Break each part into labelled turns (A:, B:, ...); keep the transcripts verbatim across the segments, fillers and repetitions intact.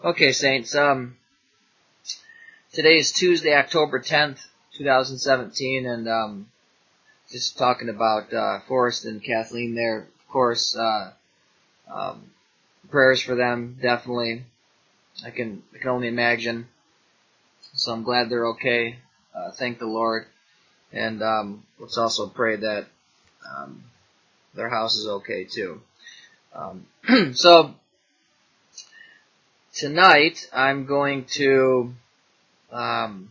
A: Okay, Saints. Um, today is Tuesday, October tenth, two thousand seventeen, and um, just talking about uh, Forrest and Kathleen there. Of course, uh, um, prayers for them, definitely. I can I can only imagine. So I'm glad they're okay. Uh, thank the Lord, and um, let's also pray that um, their house is okay too. Um, so tonight I'm going to. Um,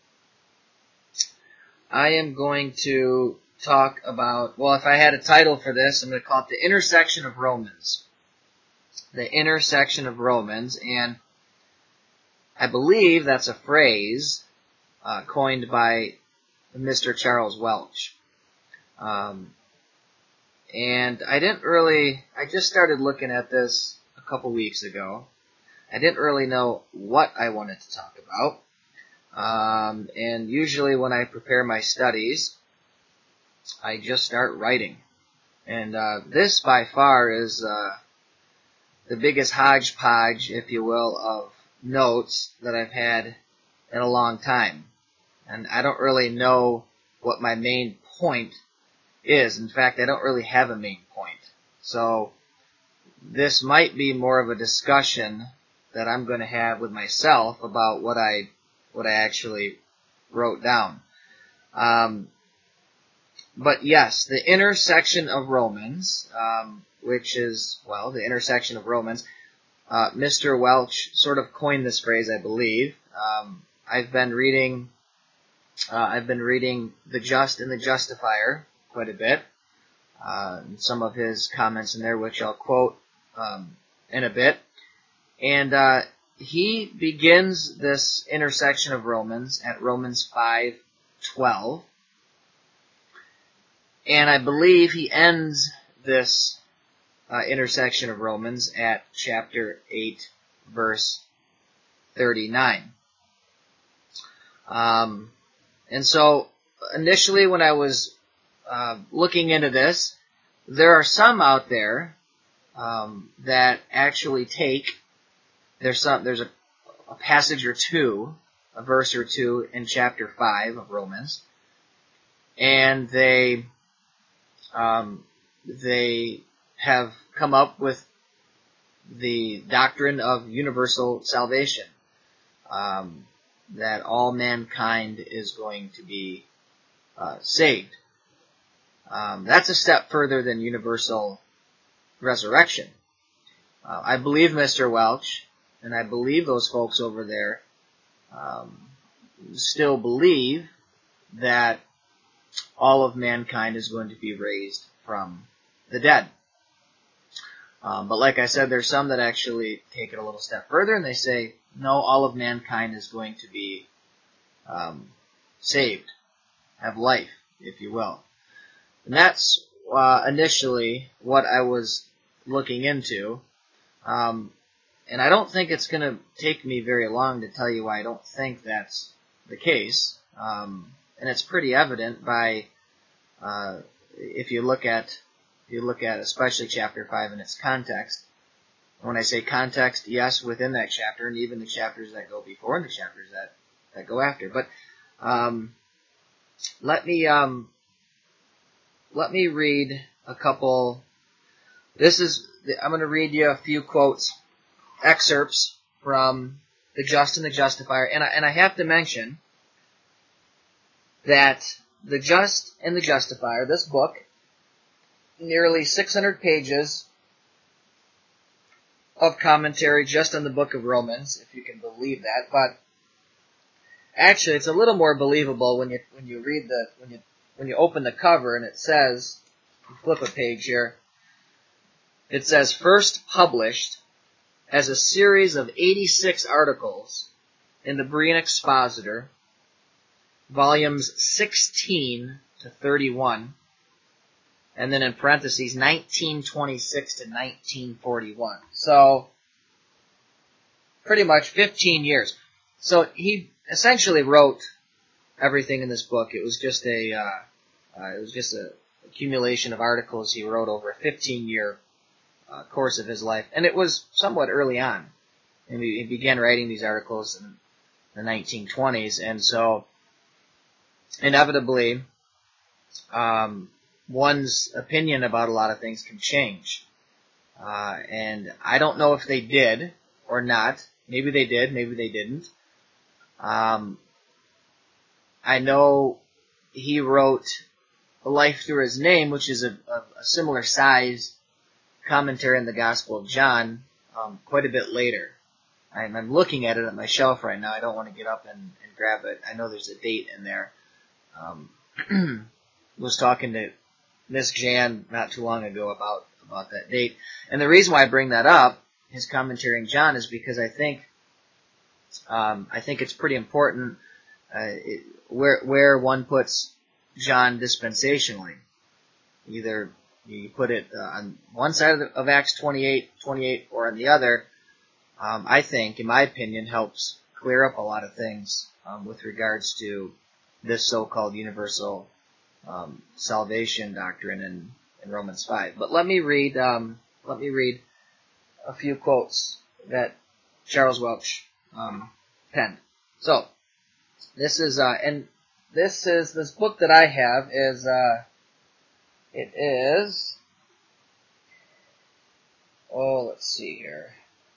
A: I am going to talk about, well, if I had a title for this, I'm going to call it The Intersection of Romans. The Intersection of Romans, and I believe that's a phrase uh, coined by Mister Charles Welch. Um, and I didn't really, I just started looking at this a couple weeks ago. I didn't really know what I wanted to talk about. Um, and usually when I prepare my studies, I just start writing. And uh, this, by far, is uh, the biggest hodgepodge, if you will, of notes that I've had in a long time. And I don't really know what my main point is. In fact, I don't really have a main point. So this might be more of a discussion that I'm going to have with myself about what I what I actually wrote down. Um, but yes, the intersection of Romans, um, which is, well, the intersection of Romans. Uh, Mister Welch sort of coined this phrase, I believe. Um, I've been reading, uh, I've been reading The Just and the Justifier quite a bit. Uh, and some of his comments in there, which I'll quote um, in a bit. And uh, he begins this intersection of Romans at Romans five twelve. And I believe he ends this uh, intersection of Romans at chapter eight, verse thirty-nine. Um, and so, initially when I was uh, looking into this, there are some out there um, that actually take, there's some, there's a, a passage or two, a verse or two in chapter five of Romans, and they um, they have come up with the doctrine of universal salvation, um, that all mankind is going to be uh, saved. Um, that's a step further than universal resurrection. Uh, I believe Mister Welch, and I believe those folks over there um, still believe that all of mankind is going to be raised from the dead. Um, but like I said, there's some that actually take it a little step further, and they say, no, all of mankind is going to be um, saved, have life, if you will. And that's uh, initially what I was looking into. Um, and I don't think it's going to take me very long to tell you why I don't think that's the case. Um, and it's pretty evident by, uh, if you look at, if you look at especially chapter five in its context. When I say context, yes, within that chapter, and even the chapters that go before and the chapters that, that go after. But um, let me um, let me read a couple. This is I'm going to read you a few quotes, excerpts from The Just and the Justifier, and I, and I have to mention that The Just and the Justifier, this book, nearly six hundred pages of commentary just on the book of Romans, if you can believe that. But actually, it's a little more believable when you when you read the when you when you open the cover and it says, you flip a page here. It says first published as a series of eighty-six articles in the Berean Expositor, volumes sixteen to thirty-one. And then in parentheses, nineteen twenty-six to nineteen forty-one. So, pretty much fifteen years. So he essentially wrote everything in this book. It was just a, uh, uh, it was just a accumulation of articles he wrote over a fifteen-year uh, course of his life. And it was somewhat early on And he began writing these articles in the nineteen twenties, and so inevitably, um, one's opinion about a lot of things can change. Uh, and I don't know if they did or not. Maybe they did, maybe they didn't. Um, I know he wrote Life Through His Name, which is a, a, a similar size commentary on the Gospel of John, um, quite a bit later. I'm, I'm looking at it at my shelf right now. I don't want to get up and, and grab it. I know there's a date in there. Um, was talking to Miss Jan not too long ago about, about that date. And the reason why I bring that up, his commentary on John, is because I think um, I think it's pretty important uh, it, where where one puts John dispensationally. Either you put it uh, on one side of, the, of Acts twenty-eight, twenty-eight, or on the other. Um, I think, in my opinion, helps clear up a lot of things um, with regards to this so-called universal um, salvation doctrine in, in Romans five. But let me read. Um, let me read a few quotes that Charles Welch um, penned. So this is uh, and this is this book that I have is uh, it is oh let's see here.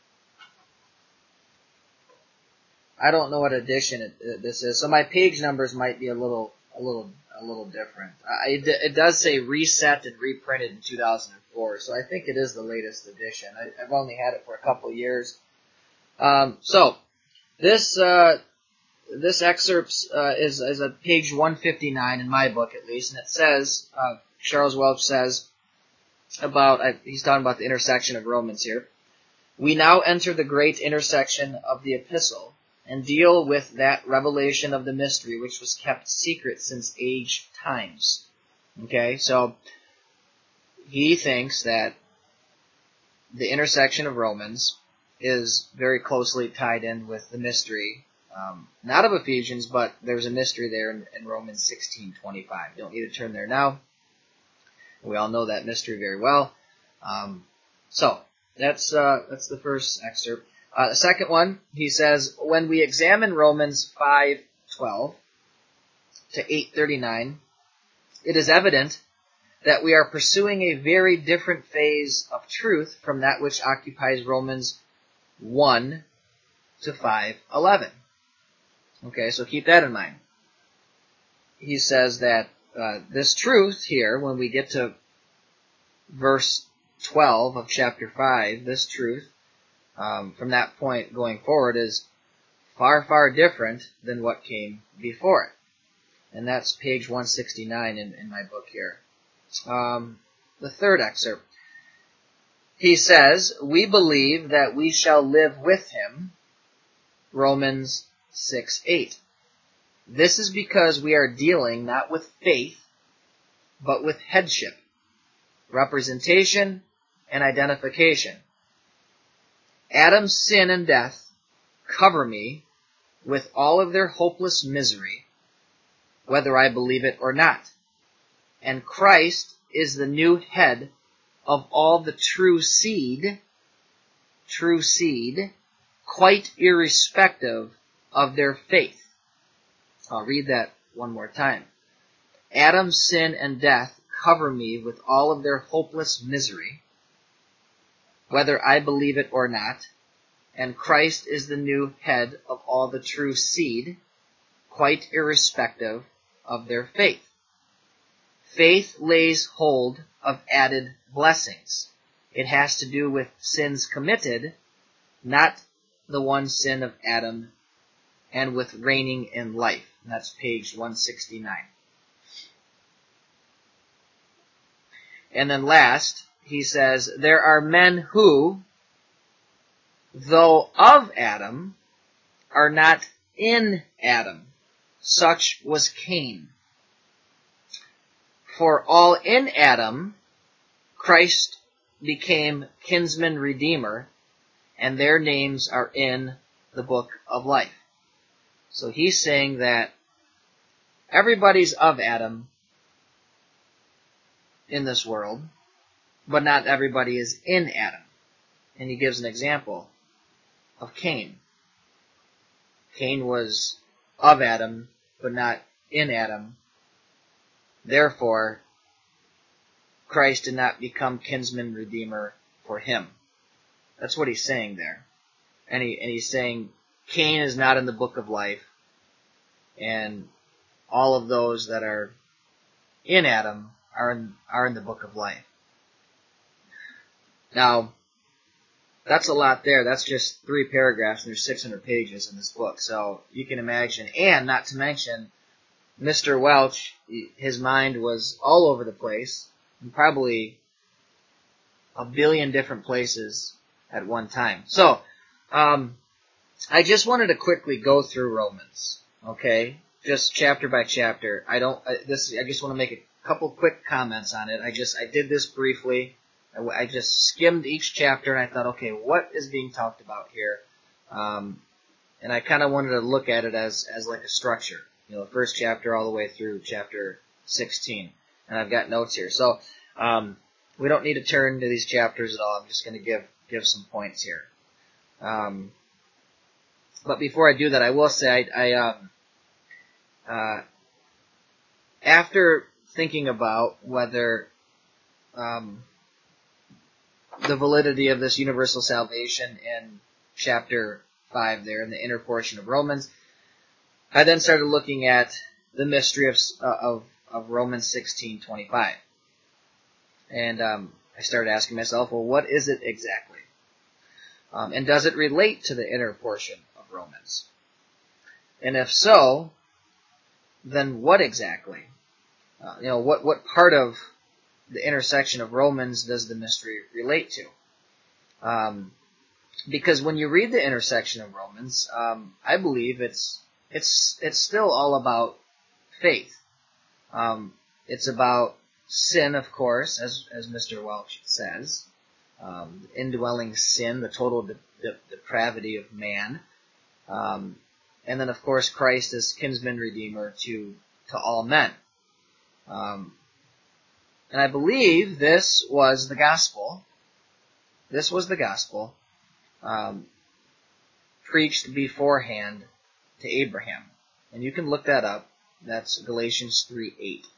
A: I don't know what edition it, it, this is, so my page numbers might be a little a little a little different. Uh, it, it does say reset and reprinted in two thousand four, so I think it is the latest edition. I, I've only had it for a couple of years. Um, so this uh, this excerpt uh, is is a page one fifty-nine in my book, at least, and it says uh, Charles Welch says about uh, he's talking about the intersection of Romans here. We now enter the great intersection of the epistle and deal with that revelation of the mystery which was kept secret since age times. Okay, so he thinks that the intersection of Romans is very closely tied in with the mystery, um, not of Ephesians, but there's a mystery there in, in Romans sixteen twenty-five. You don't need to turn there now. We all know that mystery very well. Um, so that's uh, that's the first excerpt. Uh, the second one, he says, when we examine Romans five twelve to eight thirty-nine, it is evident that we are pursuing a very different phase of truth from that which occupies Romans one to five eleven. Okay, so keep that in mind. He says that uh, this truth here, when we get to verse twelve of chapter five, this truth, Um, from that point going forward, is far, far different than what came before it. And that's page one sixty-nine in, in my book here. Um, the third excerpt. He says, we believe that we shall live with him, Romans six eight. This is because we are dealing not with faith, but with headship, representation, and identification. Adam's sin and death cover me with all of their hopeless misery, whether I believe it or not. And Christ is the new head of all the true seed, true seed, quite irrespective of their faith. I'll read that one more time. Adam's sin and death cover me with all of their hopeless misery, whether I believe it or not, and Christ is the new head of all the true seed, quite irrespective of their faith. Faith lays hold of added blessings. It has to do with sins committed, not the one sin of Adam, and with reigning in life. And that's page one sixty-nine. And then last, he says, there are men who, though of Adam, are not in Adam. Such was Cain. For all in Adam, Christ became kinsman redeemer, and their names are in the book of life. So he's saying that everybody's of Adam in this world, but not everybody is in Adam. And he gives an example. of Cain. Cain was of Adam, but not in Adam. Therefore, Christ did not become kinsman redeemer for him. That's what he's saying there. And, he, and he's saying Cain is not in the book of life, and all of those that are in Adam are in, are in the book of life. Now, that's a lot there. That's just three paragraphs, and there's six hundred pages in this book. So you can imagine, and not to mention, Mister Welch, his mind was all over the place, and probably a billion different places at one time. So, um, I just wanted to quickly go through Romans, okay? Just chapter by chapter. I don't, I, this, I just want to make a couple quick comments on it. I just, I did this briefly. I, I just skimmed each chapter and I thought, okay, what is being talked about here? Um, and I kind of wanted to look at it as, as like a structure. You know, the first chapter all the way through chapter sixteen. And I've got notes here. So, um, we don't need to turn to these chapters at all. I'm just going to give, give some points here. Um, but before I do that, I will say I, I um, uh, after thinking about whether, um, the validity of this universal salvation in chapter five there in the inner portion of Romans, I then started looking at the mystery of, uh, of, of Romans sixteen twenty-five. And, um, I started asking myself, well, what is it exactly? Um, and does it relate to the inner portion of Romans? And if so, then what exactly? Uh, you know, what, what part of the intersection of Romans does the mystery relate to? Um, because when you read the intersection of Romans, um, I believe it's, it's, it's still all about faith. Um, it's about sin, of course, as, as Mister Welch says. Um, the indwelling sin, the total de- de- depravity of man. Um, and then, of course, Christ as kinsman redeemer to, to all men. Um, and I believe this was the gospel. This was the gospel, um, preached beforehand to Abraham. And you can look that up. That's Galatians three eight.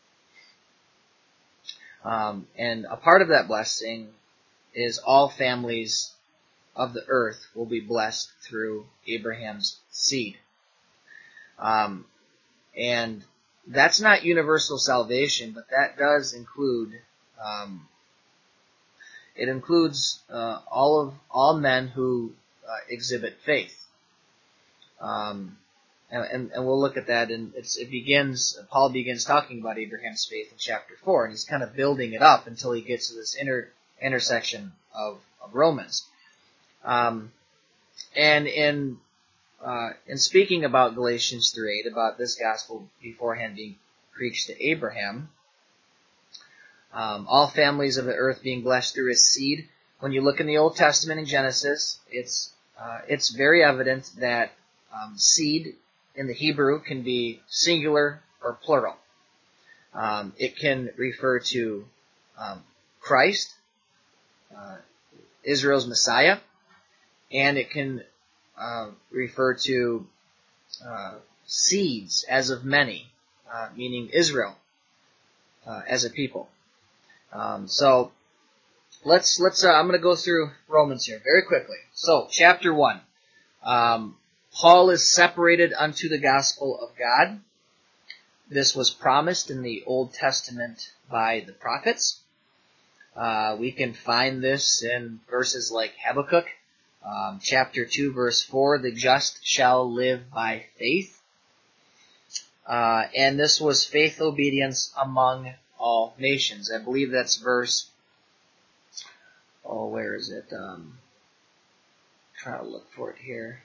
A: Um, and a part of that blessing is all families of the earth will be blessed through Abraham's seed. Um, and that's not universal salvation, but that does include, um, it includes uh, all of all men who uh, exhibit faith. Um, and, and, and we'll look at that, and it's, it begins. Paul begins talking about Abraham's faith in chapter four, and he's kind of building it up until he gets to this inter, intersection of, of Romans. Um, and in uh, in speaking about Galatians three eight, about this gospel beforehand being preached to Abraham, um, all families of the earth being blessed through his seed. When you look in the Old Testament in Genesis, it's uh, it's very evident that um, seed in the Hebrew can be singular or plural. Um, it can refer to um, Christ, uh, Israel's Messiah, and it can uh, refer to uh, seeds as of many, uh, meaning Israel uh, as a people. Um, so let's let's. Uh, I'm going to go through Romans here very quickly. So chapter one, um, Paul is separated unto the gospel of God. This was promised in the Old Testament by the prophets. Uh, we can find this in verses like Habakkuk. Um, chapter two, verse four, the just shall live by faith. Uh, and this was faith obedience among all nations. I believe that's verse, oh, where is it? Um, try to look for it here.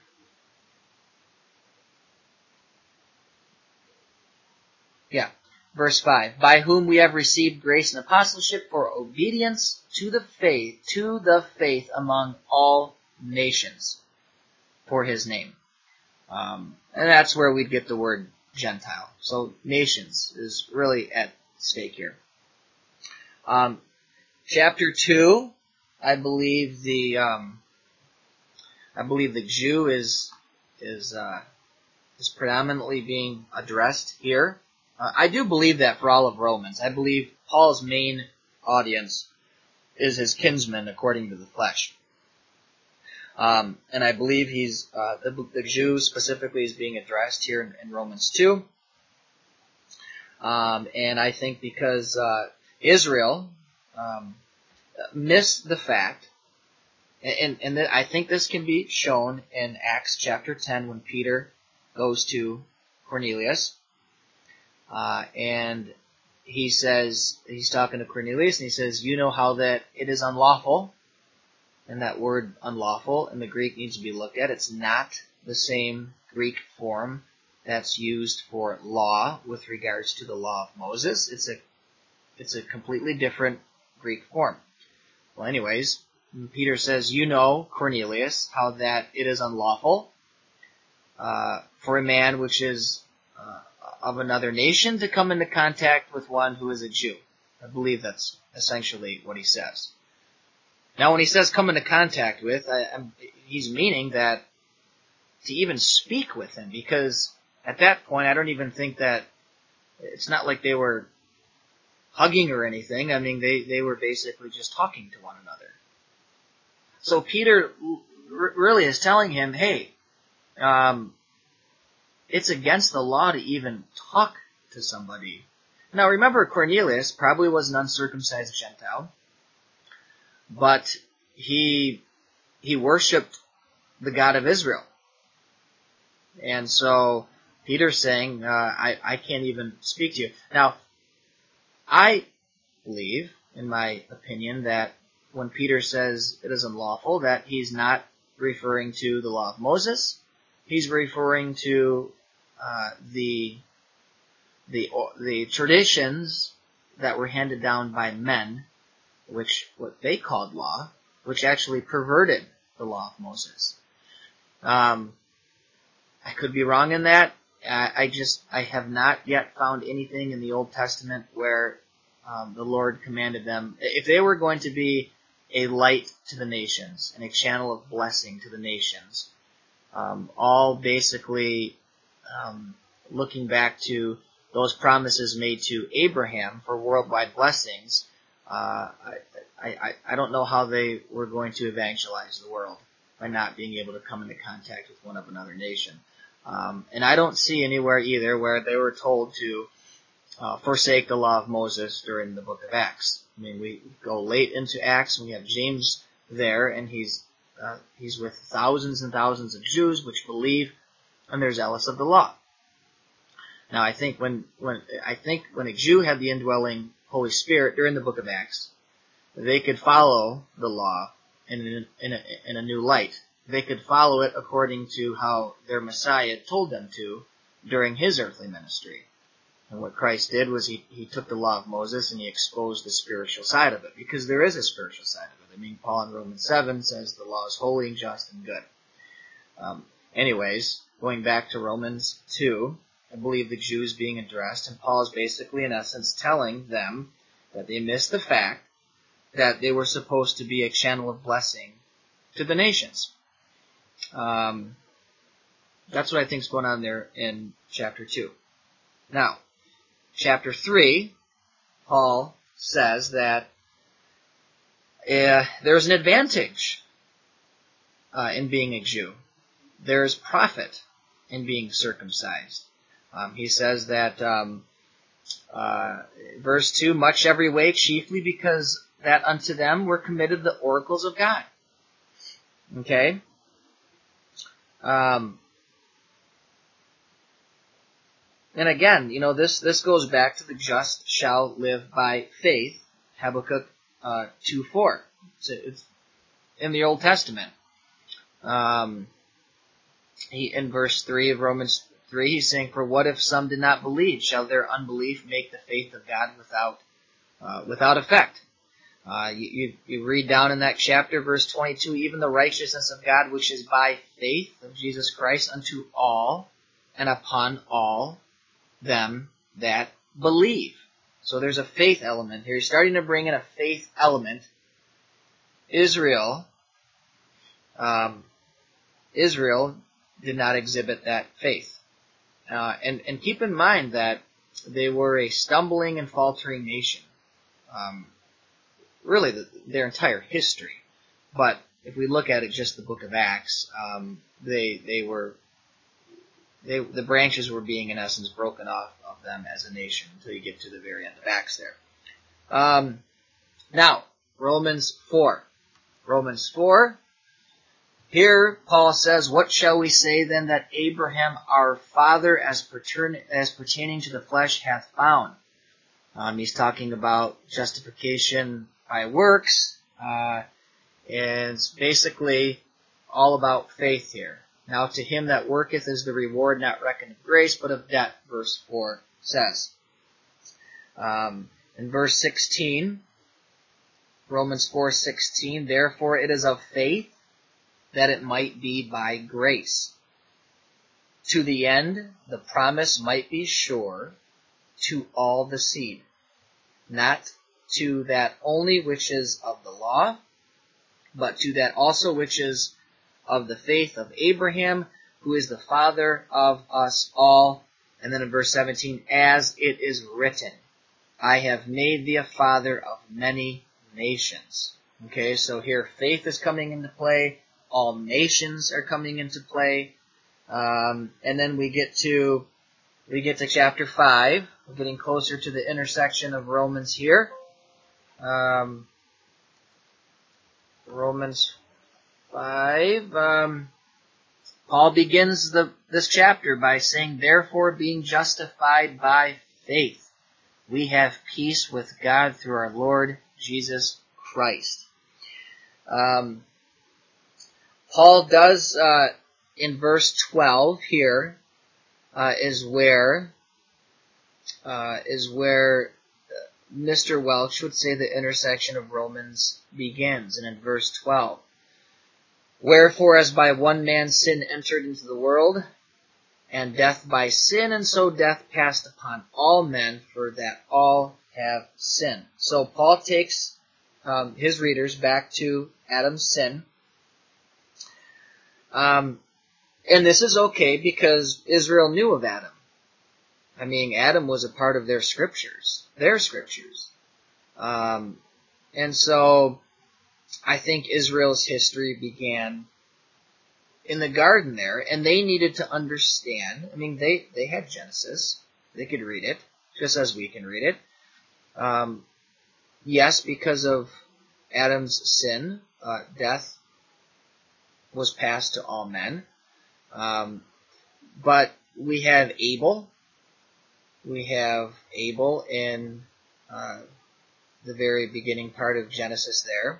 A: Yeah, verse five. By whom we have received grace and apostleship for obedience to the faith, to the faith among all nations for his name. Um, and that's where we'd get the word Gentile. So nations is really at stake here. Um, chapter two, I believe the um, I believe the Jew is is uh, is predominantly being addressed here. Uh, I do believe that for all of Romans. I believe Paul's main audience is his kinsmen according to the flesh. Um, and I believe he's uh, the, the Jew specifically is being addressed here in, in Romans two. Um, and I think because uh, Israel um, missed the fact, and, and th- I think this can be shown in Acts chapter ten when Peter goes to Cornelius, uh, and he says, he's talking to Cornelius, and he says, you know how that it is unlawful, and that word unlawful in the Greek needs to be looked at. It's not the same Greek form that's used for law with regards to the law of Moses. It's a it's a completely different Greek form. Well, anyways, Peter says, you know, Cornelius, how that it is unlawful uh, for a man which is uh, of another nation to come into contact with one who is a Jew. I believe that's essentially what he says. Now, when he says come into contact with, I, I'm, he's meaning that to even speak with him, because at that point, I don't even think that, it's not like they were hugging or anything. I mean, they, they were basically just talking to one another. So Peter r- really is telling him, hey, um, it's against the law to even talk to somebody. Now, remember, Cornelius probably was an uncircumcised Gentile, but he he worshipped the God of Israel. And so Peter's saying, uh, I, I can't even speak to you. Now, I believe, in my opinion, that when Peter says it is unlawful, that he's not referring to the law of Moses. He's referring to uh, the the the traditions that were handed down by men, which what they called law, which actually perverted the law of Moses. Um, I could be wrong in that. I, I just I have not yet found anything in the Old Testament where um, the Lord commanded them, if they were going to be a light to the nations and a channel of blessing to the nations, um, all basically um, looking back to those promises made to Abraham for worldwide blessings. Uh, I, I, I don't know how they were going to evangelize the world by not being able to come into contact with one of another nation. Um, and I don't see anywhere either where they were told to uh, forsake the law of Moses during the book of Acts. I mean, we go late into Acts, and we have James there, and he's uh, he's with thousands and thousands of Jews which believe and they're zealous of the law. Now, I think when when I think when a Jew had the indwelling Holy Spirit during the book of Acts, they could follow the law in a, in a, in a new light. They could follow it according to how their Messiah told them to during his earthly ministry. And what Christ did was he, he took the law of Moses and he exposed the spiritual side of it, because there is a spiritual side of it. I mean, Paul in Romans seven says the law is holy and just and good. Um, anyways, going back to Romans two, I believe the Jews being addressed, and Paul is basically in essence telling them that they missed the fact that they were supposed to be a channel of blessing to the nations. Um, that's what I think is going on there in chapter two. Now, chapter three, Paul says that uh, there's an advantage uh, in being a Jew. There's profit in being circumcised. Um, he says that, um, uh, verse two, much every way, chiefly because that unto them were committed the oracles of God. Okay? Um, and again, you know, this, this goes back to the just shall live by faith, Habakkuk uh, two four. It's, it's in the Old Testament. Um, he, in verse three of Romans three, he's saying, for what if some did not believe? Shall their unbelief make the faith of God without uh, without effect? Uh, you, you, you read down in that chapter, verse twenty-two, even the righteousness of God, which is by faith of Jesus Christ unto all and upon all them that believe. So there's a faith element here. You're starting to bring in a faith element. Israel, um, Israel did not exhibit that faith. Uh, and, and keep in mind that they were a stumbling and faltering nation. Um, really, the, their entire history. But if we look at it, just the book of Acts, um, they they were they, the branches were being, in essence, broken off of them as a nation until you get to the very end of Acts there. Um, now, Romans four. Romans four. Here, Paul says, "What shall we say then that Abraham our father as, patern- as pertaining to the flesh hath found?" Um, he's talking about justification by works, uh, and it's basically all about faith here. "Now to him that worketh is the reward not reckoned of grace, but of debt," verse four says. Um, in verse sixteen, Romans four sixteen, "Therefore it is of faith, that it might be by grace, to the end the promise might be sure to all the seed, not to that only which is of the law, but to that also which is of the faith of Abraham, who is the father of us all." And then in verse seventeen, "As it is written, I have made thee a father of many nations." Okay, so here faith is coming into play. All nations are coming into play. Um, and then we get to we get to chapter five. We're getting closer to the intersection of Romans here. Um, Romans five. Um, Paul begins the this chapter by saying, "Therefore, being justified by faith, we have peace with God through our Lord Jesus Christ." Um, Paul does, uh, in verse twelve here, uh, is where, uh, is where Mister Welch would say the intersection of Romans begins. And in verse twelve, "Wherefore as by one man sin entered into the world, and death by sin, and so death passed upon all men, for that all have sinned." So Paul takes um, his readers back to Adam's sin. Um, and this is okay because Israel knew of Adam. I mean, Adam was a part of their scriptures, their scriptures. Um, and so I think Israel's history began in the garden there, and they needed to understand. I mean, they, they had Genesis. They could read it, just as we can read it. Um, yes, because of Adam's sin, uh, death was passed to all men. Um, but we have Abel. We have Abel in uh, the very beginning part of Genesis there.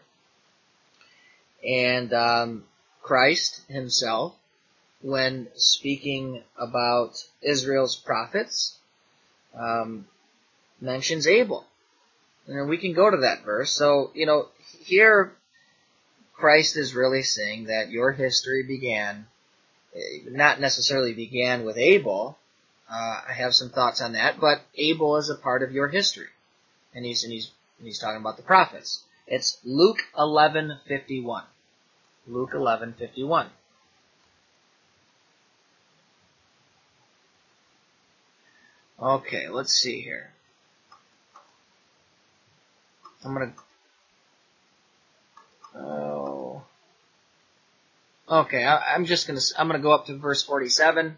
A: And um, Christ himself, when speaking about Israel's prophets, um, mentions Abel. And we can go to that verse. So, you know, here Christ is really saying that your history began, not necessarily began with Abel. Uh, I have some thoughts on that, but Abel is a part of your history. And he's, and he's, and he's talking about the prophets. It's Luke eleven fifty-one. Luke eleven fifty-one. Okay, let's see here. I'm gonna, oh, okay, I, I'm just gonna, I'm gonna go up to verse forty-seven.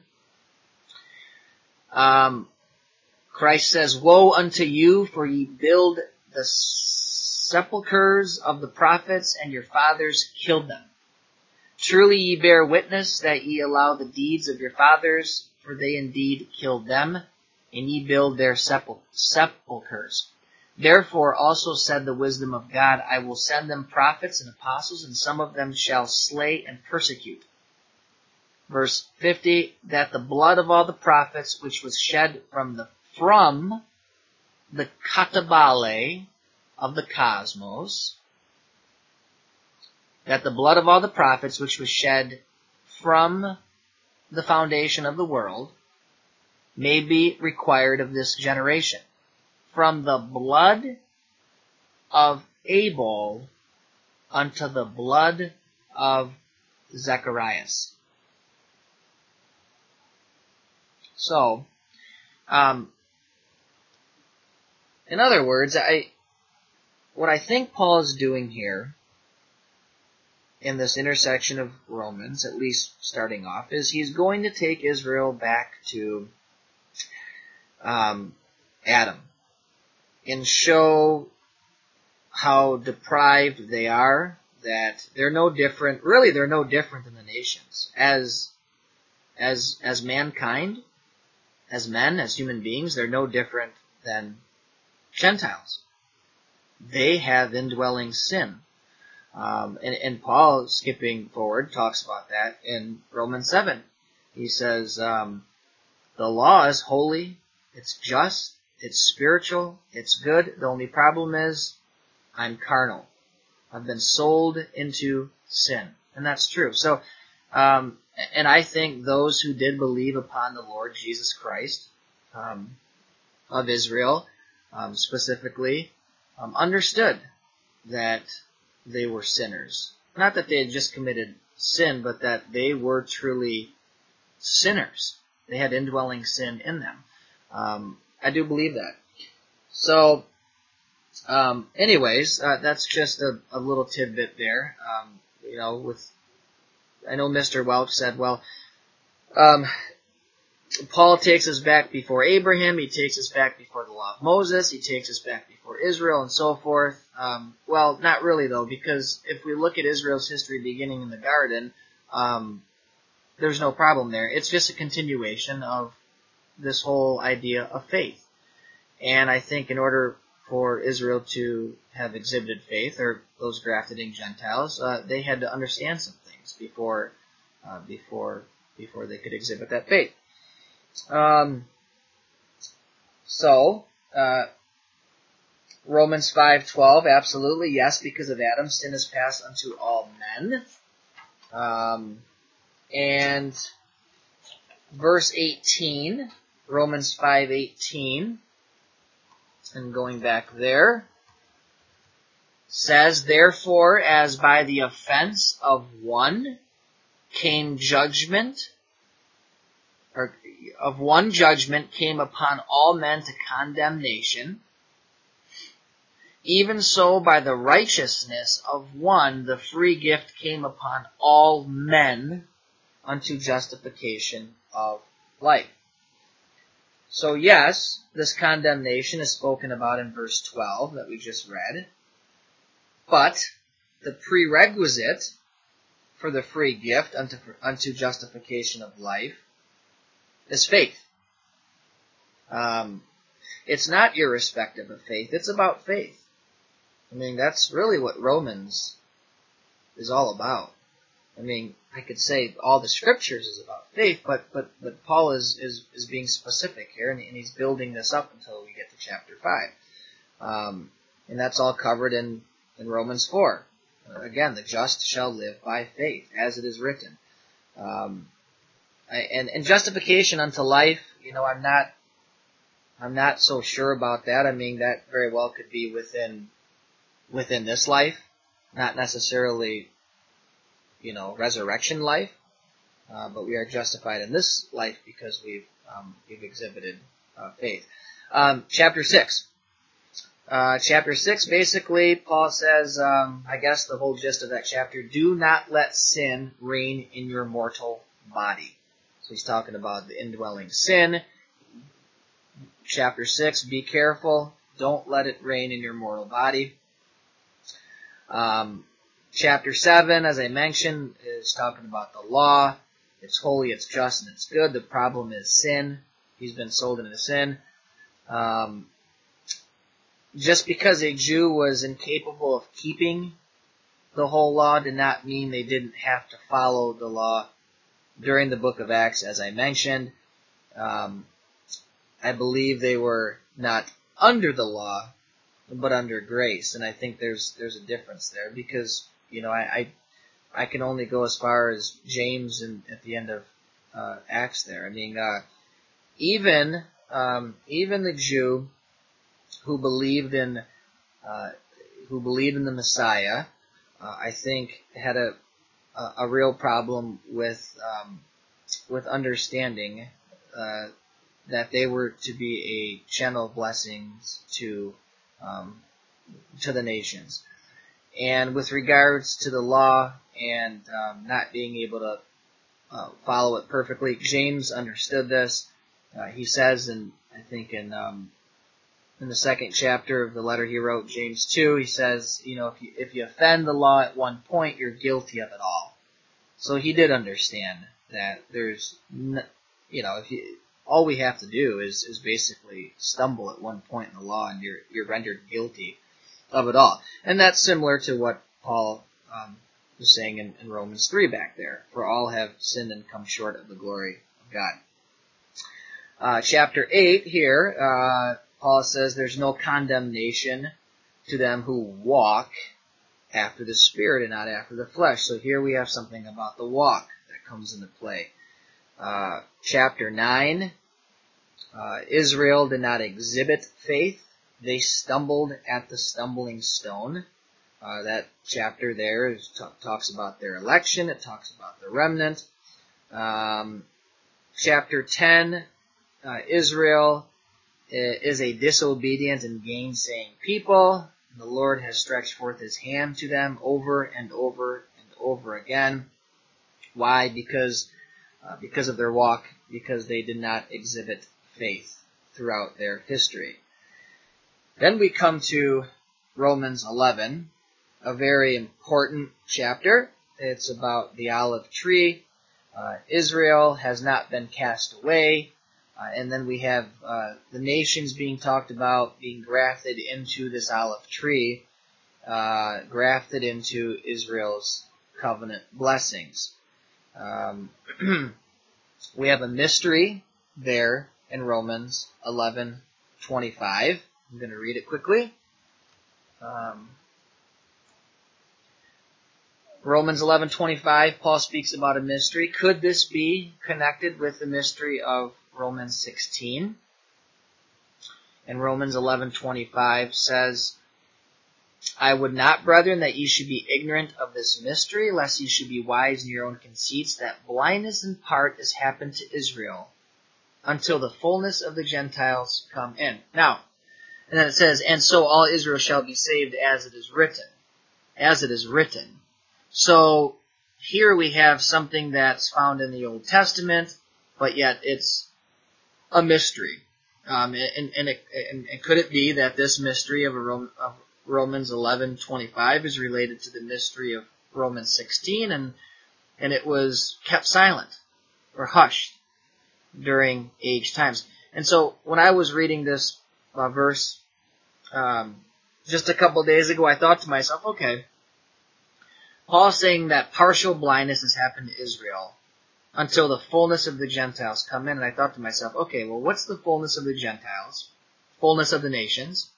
A: Um, Christ says, "Woe unto you, for ye build the sepulchres of the prophets, and your fathers killed them. Truly ye bear witness that ye allow the deeds of your fathers, for they indeed killed them, and ye build their sepul- sepulchres. Therefore also said the wisdom of God, I will send them prophets and apostles, and some of them shall slay and persecute." Verse fifty, "That the blood of all the prophets which was shed from the from the katabale of the cosmos, that the blood of all the prophets which was shed from the foundation of the world may be required of this generation. From the blood of Abel unto the blood of Zacharias." So, um, in other words, I what I think Paul is doing here in this intersection of Romans, at least starting off, is he's going to take Israel back to um, Adam and show how deprived they are, that they're no different, really they're no different than the nations. As, as, as mankind, as men, as human beings, they're no different than Gentiles. They have indwelling sin. Um, and, and Paul, skipping forward, talks about that in Romans seven. He says, um, the law is holy, it's just, it's spiritual, it's good. The only problem is I'm carnal. I've been sold into sin. And that's true. So, um, and I think those who did believe upon the Lord Jesus Christ, um, of Israel, um, specifically, um, understood that they were sinners. Not that they had just committed sin, but that they were truly sinners. They had indwelling sin in them. Um, I do believe that. So, um, anyways, uh, that's just a, a little tidbit there. Um, you know, with I know Mister Welch said, well, um, Paul takes us back before Abraham, he takes us back before the law of Moses, he takes us back before Israel, and so forth. Um, well, not really, though, because if we look at Israel's history beginning in the garden, um, there's no problem there. It's just a continuation of this whole idea of faith. And I think in order for Israel to have exhibited faith, or those grafted in Gentiles, uh, they had to understand some things before, uh, before, before they could exhibit that faith. Um, so, uh, Romans five twelve, absolutely, yes, because of Adam, sin is passed unto all men. Um, and verse eighteen, Romans five eighteen, and going back there, says, therefore, as by the offense of one came judgment, or of one judgment came upon all men to condemnation, even so by the righteousness of one the free gift came upon all men unto justification of life. So yes, this condemnation is spoken about in verse twelve that we just read, but the prerequisite for the free gift unto, unto justification of life is faith. Um, it's not irrespective of faith, it's about faith. I mean, that's really what Romans is all about. I mean, I could say all the scriptures is about faith, but but, but Paul is, is, is being specific here, and, and he's building this up until we get to chapter five. Um, and that's all covered in, in Romans four. Uh, again, the just shall live by faith, as it is written. Um, I, and, and justification unto life, you know, I'm not, I'm not so sure about that. I mean, that very well could be within, within this life, not necessarily, you know, resurrection life, uh, but we are justified in this life because we've, um, we've exhibited, uh, faith. Um, chapter six. Uh, chapter six, basically, Paul says, um, I guess the whole gist of that chapter, do not let sin reign in your mortal body. So he's talking about the indwelling sin. Chapter six, be careful. Don't let it reign in your mortal body. Um, chapter seven, as I mentioned, is talking about the law. It's holy, it's just, and it's good. The problem is sin. He's been sold into sin. Um, just because a Jew was incapable of keeping the whole law did not mean they didn't have to follow the law during the book of Acts, as I mentioned. Um, I believe they were not under the law, but under grace. And I think there's there's a difference there because, you know, I I, I can only go as far as James in, at the end of uh, Acts there. I mean, uh, even um, even the Jew who believed in uh, who believed in the Messiah, uh, I think had a a, a real problem with um, with understanding uh, that they were to be a channel of blessings to um, to the nations. And with regards to the law and um, not being able to uh, follow it perfectly, James understood this. Uh, he says, in I think in um, in the second chapter of the letter he wrote, James two, he says, you know, if you if you offend the law at one point, you're guilty of it all. So he did understand that there's, n- you know, if you, all we have to do is is basically stumble at one point in the law, and you're you're rendered guilty of it all. And that's similar to what Paul um, was saying in, in Romans three back there. For all have sinned and come short of the glory of God. Uh, chapter eight here, uh, Paul says there's no condemnation to them who walk after the Spirit and not after the flesh. So here we have something about the walk that comes into play. Uh, chapter nine, uh, Israel did not exhibit faith. They stumbled at the stumbling stone. Uh, that chapter there is t- talks about their election. It talks about the remnant. Um, chapter ten, uh, Israel is a disobedient and gainsaying people. The Lord has stretched forth his hand to them over and over and over again. Why? Because uh, because of their walk, because they did not exhibit faith throughout their history. Then we come to Romans eleven, a very important chapter. It's about the olive tree. Uh, Israel has not been cast away. Uh, and then we have uh, the nations being talked about, being grafted into this olive tree, uh, grafted into Israel's covenant blessings. Um, we have a mystery there in Romans eleven twenty-five. I'm going to read it quickly. Um, Romans eleven twenty-five, Paul speaks about a mystery. Could this be connected with the mystery of Romans sixteen? And Romans eleven twenty-five says, I would not, brethren, that ye should be ignorant of this mystery, lest ye should be wise in your own conceits, that blindness in part is happened to Israel, until the fullness of the Gentiles come in. Now, and then it says, and so all Israel shall be saved, as it is written. As it is written. So, here we have something that's found in the Old Testament, but yet it's a mystery. Um, and, and, it, and, and could it be that this mystery of, a Rom, of Romans eleven twenty-five is related to the mystery of Romans sixteen, and and it was kept silent or hushed during age times? And so when I was reading this uh, verse um, just a couple of days ago, I thought to myself, okay, Paul's saying that partial blindness has happened to Israel until the fullness of the Gentiles come in. And I thought to myself, okay, well, what's the fullness of the Gentiles? Fullness of the nations.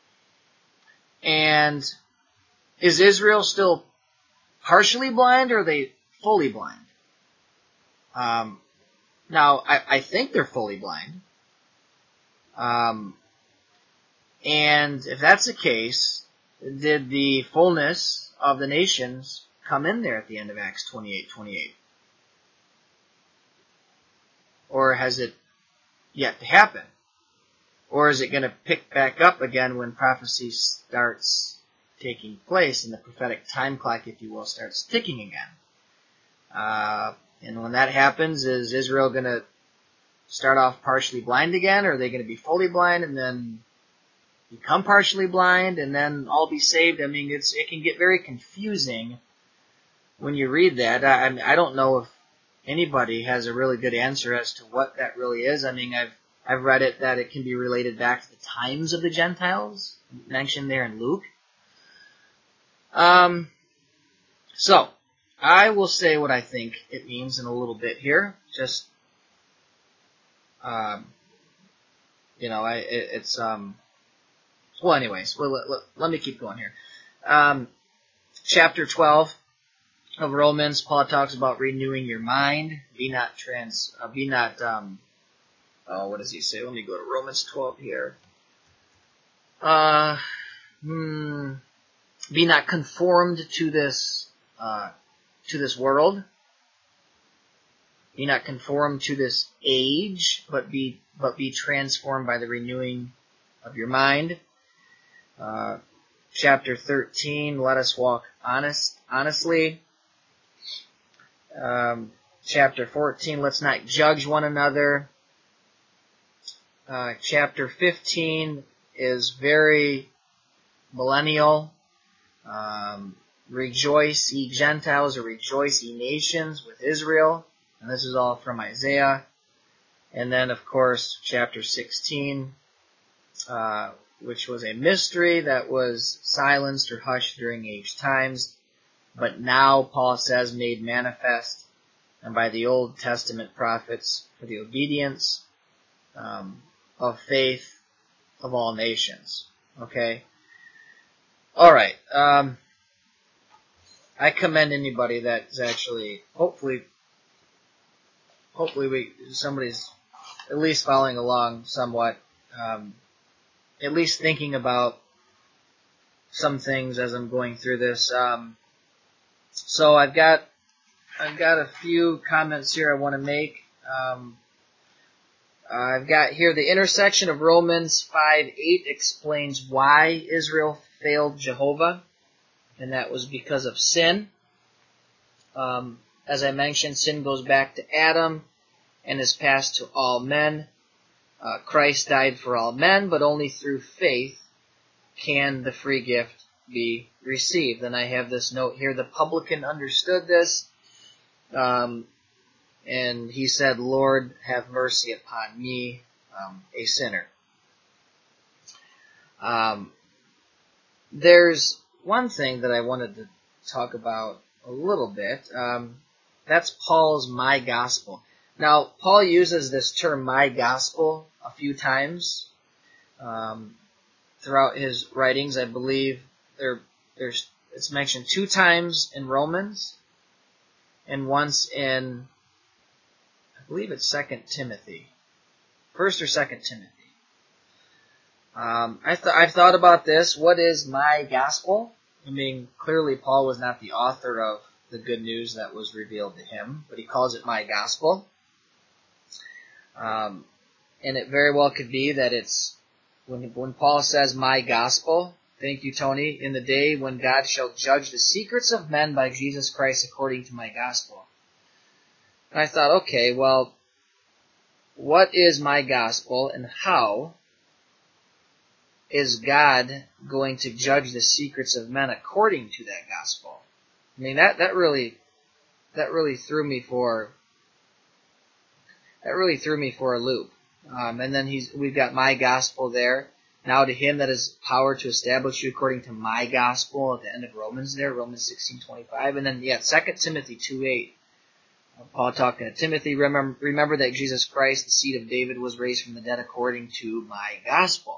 A: And is Israel still partially blind, or are they fully blind? Um, now, I, I think they're fully blind. Um, and if that's the case, did the fullness of the nations come in there at the end of Acts twenty-eight twenty-eight? Or has it yet to happen? Or is it going to pick back up again when prophecy starts taking place and the prophetic time clock, if you will, starts ticking again? Uh, and when that happens, is Israel going to start off partially blind again? Or are they going to be fully blind and then become partially blind and then all be saved? I mean, it's it can get very confusing when you read that. I, I, mean, I don't know if anybody has a really good answer as to what that really is. I mean, I've I've read it that it can be related back to the times of the Gentiles, mentioned there in Luke. Um, so, I will say what I think it means in a little bit here. Just, um, you know, I, it, it's, um, well, anyways, well, let, let, let me keep going here. Um, chapter twelve of Romans, Paul talks about renewing your mind. Be not trans, uh, be not, um, oh, what does he say? Let me go to Romans twelve here. Uh, hmm, be not conformed to this, uh, to this world. Be not conformed to this age, but be but be transformed by the renewing of your mind. Uh, chapter thirteen, let us walk honest, honestly. Um, chapter fourteen, let's not judge one another. Uh, chapter fifteen is very millennial. Um, rejoice, ye Gentiles, or rejoice, ye nations, with Israel. And this is all from Isaiah. And then, of course, chapter sixteen, uh, which was a mystery that was silenced or hushed during age times, but now, Paul says, made manifest, and by the Old Testament prophets, for the obedience um, of faith of all nations. Okay? All right. Um, I commend anybody that's actually, hopefully, hopefully we somebody's at least following along somewhat, um, at least thinking about some things as I'm going through this. Um, so I've got I've got a few comments here I want to make. Um, I've got here the intersection of Romans five eight explains why Israel failed Jehovah, and that was because of sin. Um, as I mentioned, sin goes back to Adam and is passed to all men. Uh, Christ died for all men, but only through faith can the free gift be received. And I have this note here. The publican understood this, um, and he said, Lord, have mercy upon me, um, a sinner. Um, there's one thing that I wanted to talk about a little bit. Um, that's Paul's my gospel. Now, Paul uses this term my gospel a few times um, throughout his writings. I believe there, there's it's mentioned two times in Romans and once in, I believe it's Second Timothy. First or Second Timothy. Um, I th- I've thought about this. What is my gospel? I mean, clearly Paul was not the author of the good news that was revealed to him, but he calls it my gospel. Um, and it very well could be that it's, when, when Paul says my gospel, thank you, Tony, in the day when God shall judge the secrets of men by Jesus Christ according to my gospel. And I thought, okay, well, what is my gospel and how is God going to judge the secrets of men according to that gospel? I mean, that, that really, that really threw me for, that really threw me for a loop. Um, and then he's, we've got my gospel there. Now to him that has power to establish you according to my gospel at the end of Romans there, Romans sixteen twenty-five. And then, yeah, Second Timothy two eight. Uh, Paul talking to Timothy, remember, remember that Jesus Christ, the seed of David, was raised from the dead according to my gospel.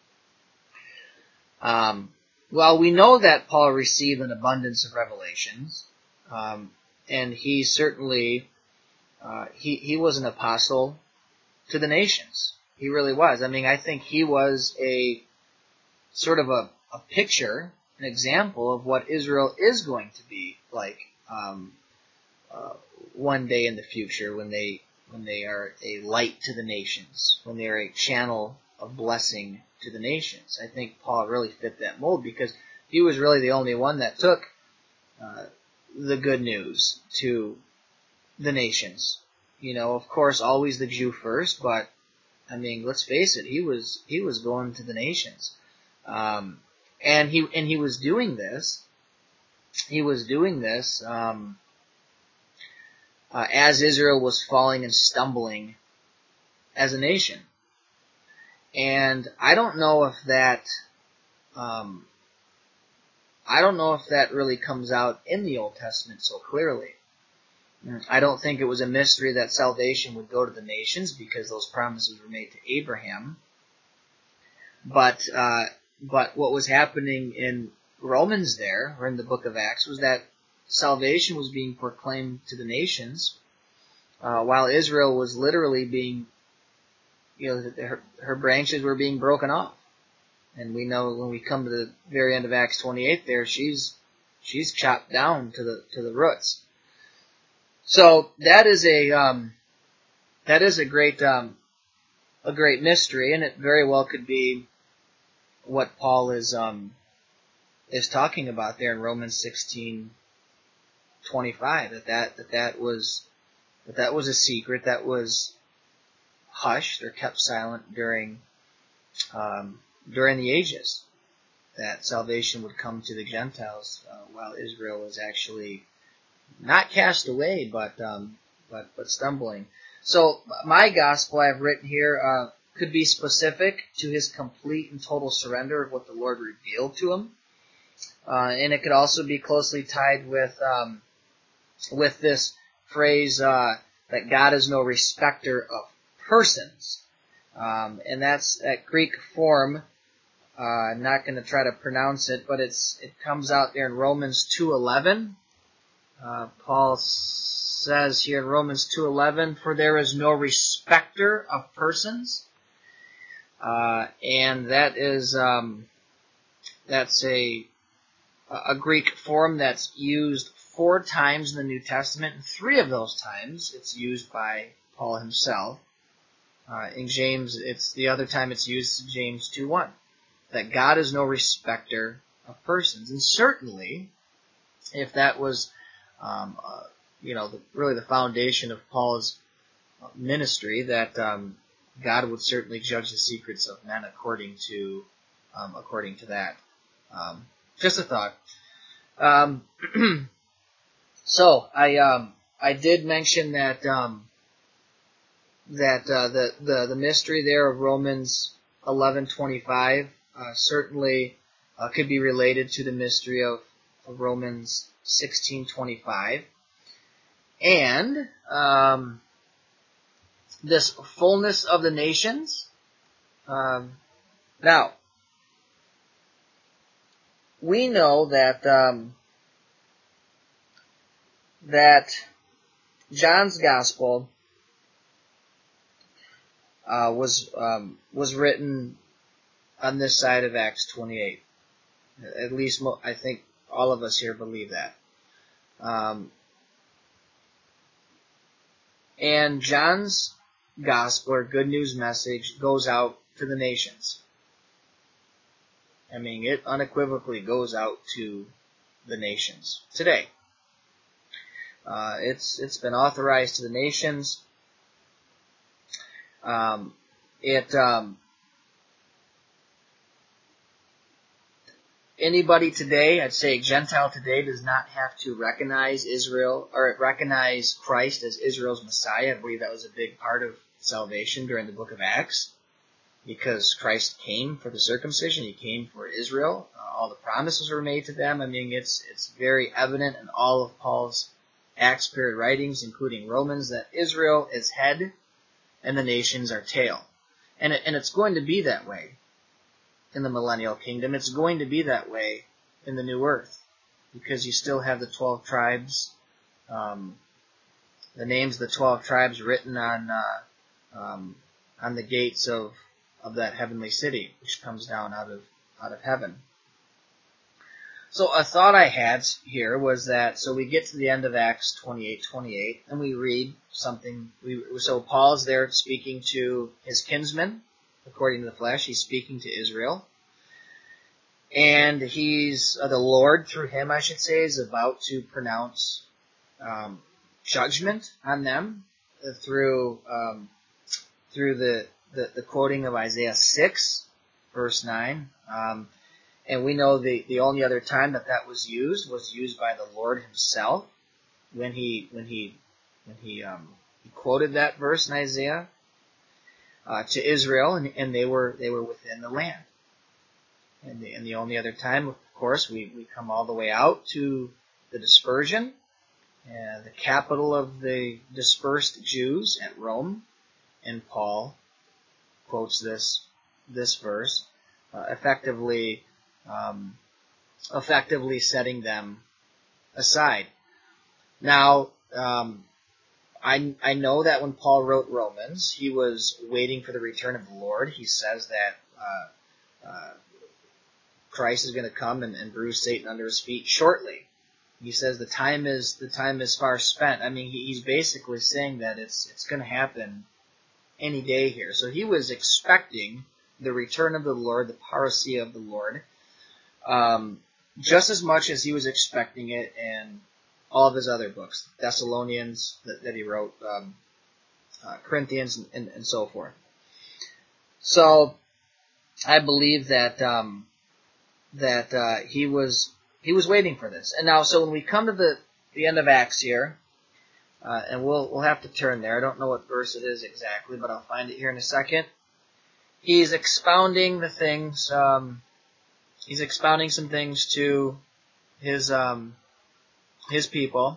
A: Um, well, we know that Paul received an abundance of revelations, um, and he certainly, uh, he, he was an apostle to the nations. He really was. I mean, I think he was a sort of a, a picture, an example of what Israel is going to be like um, uh, one day in the future when they when they are a light to the nations, when they are a channel of blessing to the nations. I think Paul really fit that mold because he was really the only one that took uh, the good news to the nations. You know, of course, always the Jew first, but I mean, let's face it, he was he was going to the nations, um, and he and he was doing this. He was doing this um, uh, as Israel was falling and stumbling as a nation, and I don't know if that um, I don't know if that really comes out in the Old Testament so clearly. I don't think it was a mystery that salvation would go to the nations because those promises were made to Abraham. But uh, but what was happening in Romans there, or in the book of Acts, was that salvation was being proclaimed to the nations, uh, while Israel was literally being, you know, her, her branches were being broken off. And we know when we come to the very end of Acts twenty-eight there, she's she's chopped down to the to the roots. So that is a um, that is a great um, a great mystery, and it very well could be what Paul is um, is talking about there in Romans sixteen twenty-five. That that that that was that that was a secret that was hushed or kept silent during um, during the ages. That salvation would come to the Gentiles uh, while Israel was actually not cast away, but um, but but stumbling. So my gospel I've written here uh, could be specific to his complete and total surrender of what the Lord revealed to him, uh, and it could also be closely tied with um, with this phrase uh, that God is no respecter of persons, um, and that's that Greek form. Uh, I'm not going to try to pronounce it, but it's it comes out there in Romans two eleven. Uh, Paul says here in Romans two eleven, "For there is no respecter of persons," uh, and that is um, that's a a Greek form that's used four times in the New Testament, and three of those times it's used by Paul himself. Uh, in James, it's the other time it's used in James two one. That God is no respecter of persons. And certainly, if that was, um, uh, you know, the, really the foundation of Paul's ministry, that um, God would certainly judge the secrets of men according to, um, according to that. Um, just a thought. Um, so I, um, I did mention that um, that uh, the, the the mystery there of Romans eleven twenty-five. Uh, certainly uh, could be related to the mystery of, of Romans sixteen twenty-five. And um, this fullness of the nations. Um, now, we know that um, that John's Gospel uh, was um, was written on this side of Acts twenty-eight. At least I think all of us here believe that. Um, and John's gospel or good news message goes out to the nations. I mean, it unequivocally goes out to the nations today. Uh, it's it's been authorized to the nations. Um, it um, anybody today, I'd say Gentile today, does not have to recognize Israel or recognize Christ as Israel's Messiah. I believe that was a big part of salvation during the book of Acts, because Christ came for the circumcision. He came for Israel. Uh, all the promises were made to them. I mean, it's it's very evident in all of Paul's Acts period writings, including Romans, that Israel is head and the nations are tail. And it, and it's going to be that way in the millennial kingdom. It's going to be that way in the new earth, because you still have the twelve tribes, um, the names of the twelve tribes written on uh, um, on the gates of of that heavenly city, which comes down out of out of heaven. So a thought I had here was that, so we get to the end of Acts twenty-eight twenty-eight, and we read something. We, so Paul is there speaking to his kinsmen, according to the flesh. He's speaking to Israel. And he's, uh, the Lord, through him, I should say, is about to pronounce um, judgment on them uh, through um, through the, the, the quoting of Isaiah six, verse nine. Um, and we know the, the only other time that that was used was used by the Lord himself when he when he when he, um, he quoted that verse in Isaiah uh, to Israel, and, and they were they were within the land. And the, and the only other time, of course, we, we come all the way out to the dispersion, uh, the capital of the dispersed Jews at Rome, and Paul quotes this this verse, uh, effectively um, effectively setting them aside. Now, um, I I know that when Paul wrote Romans, he was waiting for the return of the Lord. He says that uh, uh, Christ is going to come and, and bruise Satan under his feet shortly. He says the time is the time is far spent. I mean, he, he's basically saying that it's it's going to happen any day here. So he was expecting the return of the Lord, the parousia of the Lord, um, just as much as he was expecting it in all of his other books, Thessalonians that, that he wrote, um, uh, Corinthians, and, and, and so forth. So I believe that um, that uh, he was he was waiting for this. And now, so when we come to the, the end of Acts here, uh, and we'll we'll have to turn there. I don't know what verse it is exactly, but I'll find it here in a second. He's expounding the things. Um, he's expounding some things to his um, his people,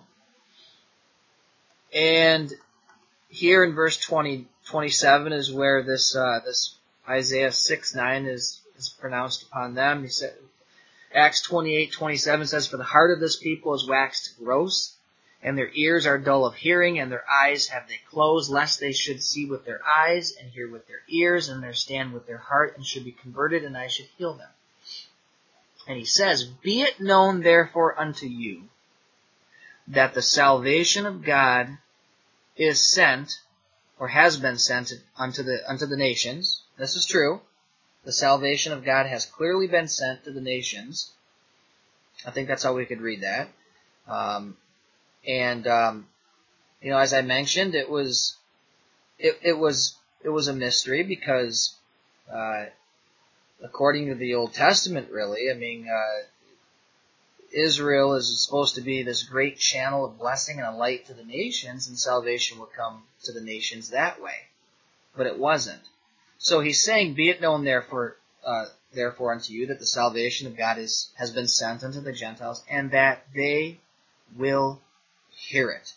A: and here in verse twenty, twenty-seven is where this uh, this Isaiah six nine is is pronounced upon them. He said, Acts twenty-eight twenty-seven says, "For the heart of this people is waxed gross, and their ears are dull of hearing, and their eyes have they closed, lest they should see with their eyes, and hear with their ears, and understand with their heart, and should be converted, and I should heal them." And he says, "Be it known therefore unto you, that the salvation of God is sent, or has been sent unto the unto the nations." This is true. The salvation of God has clearly been sent to the nations. I think that's how we could read that. Um, and um, you know, as I mentioned, it was it, it was it was a mystery because, uh, according to the Old Testament, really, I mean, uh, Israel is supposed to be this great channel of blessing and a light to the nations, and salvation would come to the nations that way. But it wasn't. So he's saying, "Be it known therefore, uh, therefore unto you that the salvation of God is has been sent unto the Gentiles, and that they will hear it."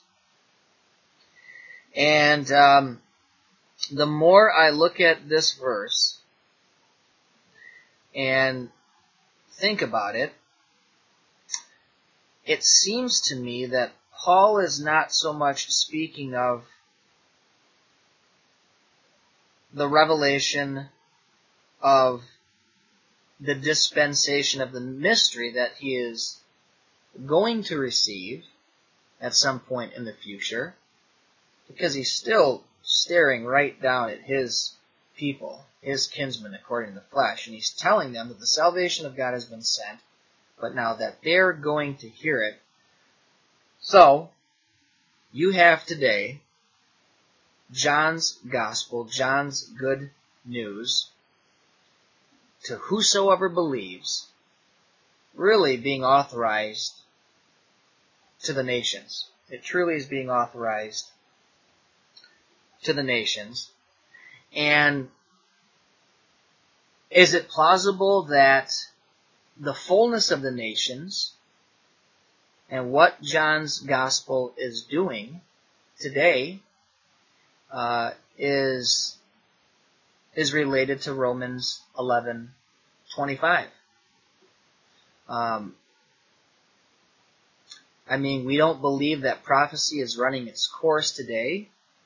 A: And um, the more I look at this verse and think about it, it seems to me that Paul is not so much speaking of the revelation of the dispensation of the mystery that he is going to receive at some point in the future, because he's still staring right down at his people, his kinsmen according to the flesh, and he's telling them that the salvation of God has been sent, but now that they're going to hear it. So, you have today John's gospel, John's good news, to whosoever believes, really being authorized to the nations. It truly is being authorized to the nations. And is it plausible that the fullness of the nations and what John's gospel is doing today uh, is is related to Romans eleven twenty-five? Um, I mean, we don't believe that prophecy is running its course today,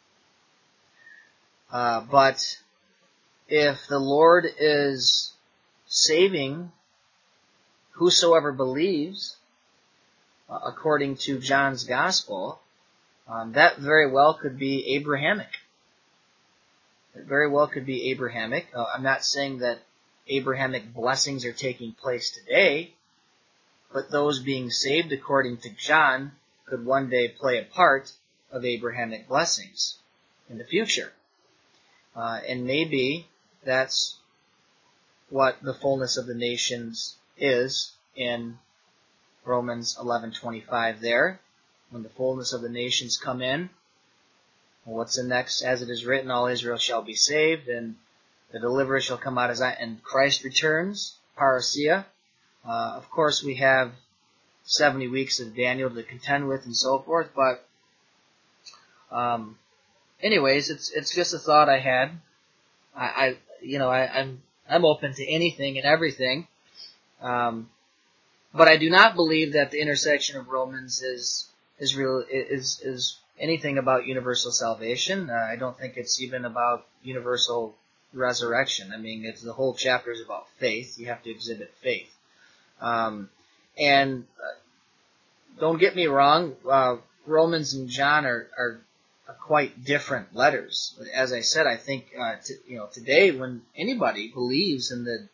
A: uh, but if the Lord is saving whosoever believes, uh, according to John's gospel, um, that very well could be Abrahamic. It very well could be Abrahamic. Uh, I'm not saying that Abrahamic blessings are taking place today, but those being saved according to John could one day play a part of Abrahamic blessings in the future. Uh, and maybe that's what the fullness of the nations is in Romans eleven twenty-five there. When the fullness of the nations come in, well, what's the next? As it is written, all Israel shall be saved, and the deliverer shall come out as I, and Christ returns, parousia. Uh, of course, we have seventy weeks of Daniel to contend with and so forth, but um, anyways, it's it's just a thought I had. I, I you know, I, I'm I'm open to anything and everything, um, but I do not believe that the intersection of Romans is is real is is anything about universal salvation. Uh, I don't think it's even about universal resurrection. I mean, it's, the whole chapter is about faith. You have to exhibit faith. Um, and uh, don't get me wrong, uh, Romans and John are, are, are quite different letters. As I said, I think uh, t- you know today when anybody believes in the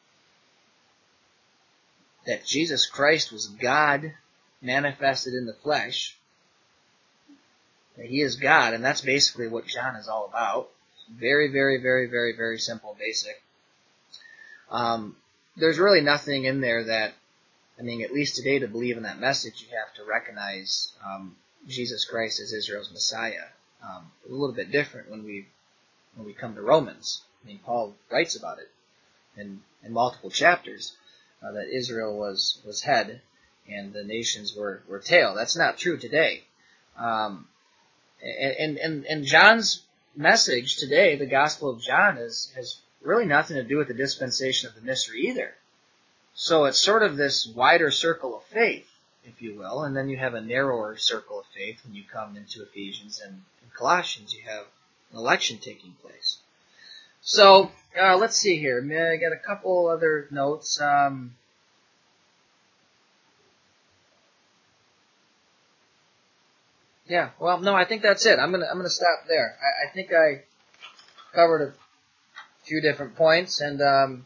A: that Jesus Christ was God manifested in the flesh, that He is God, and that's basically what John is all about. Very, very, very, very, very simple, basic. Um, there's really nothing in there that, I mean, at least today to believe in that message, you have to recognize um, Jesus Christ as Israel's Messiah. Um, a little bit different when we when we come to Romans. I mean, Paul writes about it in, in multiple chapters. Uh, that Israel was, was head and the nations were, were tail. That's not true today. Um, and, and, and John's message today, the Gospel of John, is, has really nothing to do with the dispensation of the mystery either. So it's sort of this wider circle of faith, if you will, and then you have a narrower circle of faith when you come into Ephesians and, and Colossians. You have an election taking place. So, uh, let's see here. I got a couple other notes. Um, yeah, well, no, I think that's it. I'm gonna I'm gonna stop there. I, I think I covered a few different points, and um,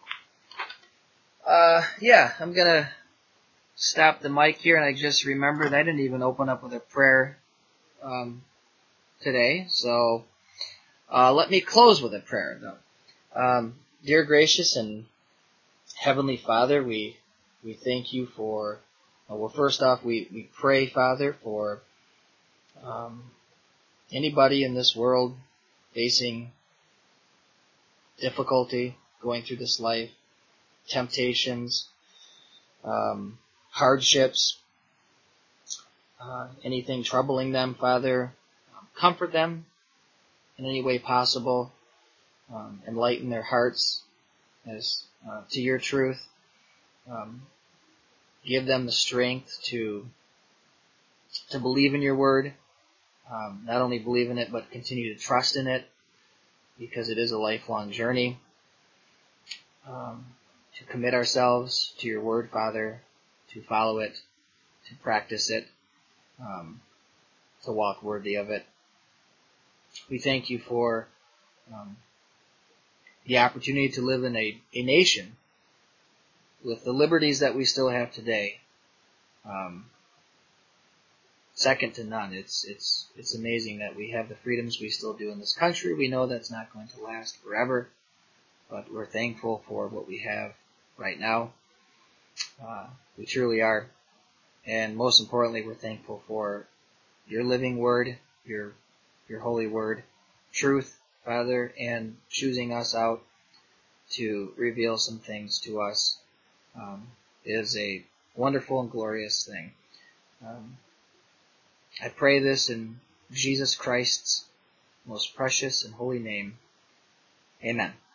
A: uh, yeah, I'm gonna stop the mic here. And I just remembered I didn't even open up with a prayer um, today, so uh, let me close with a prayer, though. Um, dear gracious and Heavenly Father, we we thank you for, uh, well, first off, we, we pray, Father, for um, anybody in this world facing difficulty, going through this life, temptations, um, hardships, uh, anything troubling them, Father, um, comfort them in any way possible, um, enlighten their hearts as uh, to your truth. Um, give them the strength to to believe in your word, um, not only believe in it, but continue to trust in it, because it is a lifelong journey. Um, to commit ourselves to your word, Father, to follow it, to practice it, um, to walk worthy of it. We thank you for um, the opportunity to live in a, a nation with the liberties that we still have today, um, second to none. It's it's it's amazing that we have the freedoms we still do in this country. We know that's not going to last forever, but we're thankful for what we have right now. Uh, we truly are. And most importantly, we're thankful for your living word, your your holy word, truth, Father, and choosing us out to reveal some things to us um, is a wonderful and glorious thing. Um, I pray this in Jesus Christ's most precious and holy name. Amen.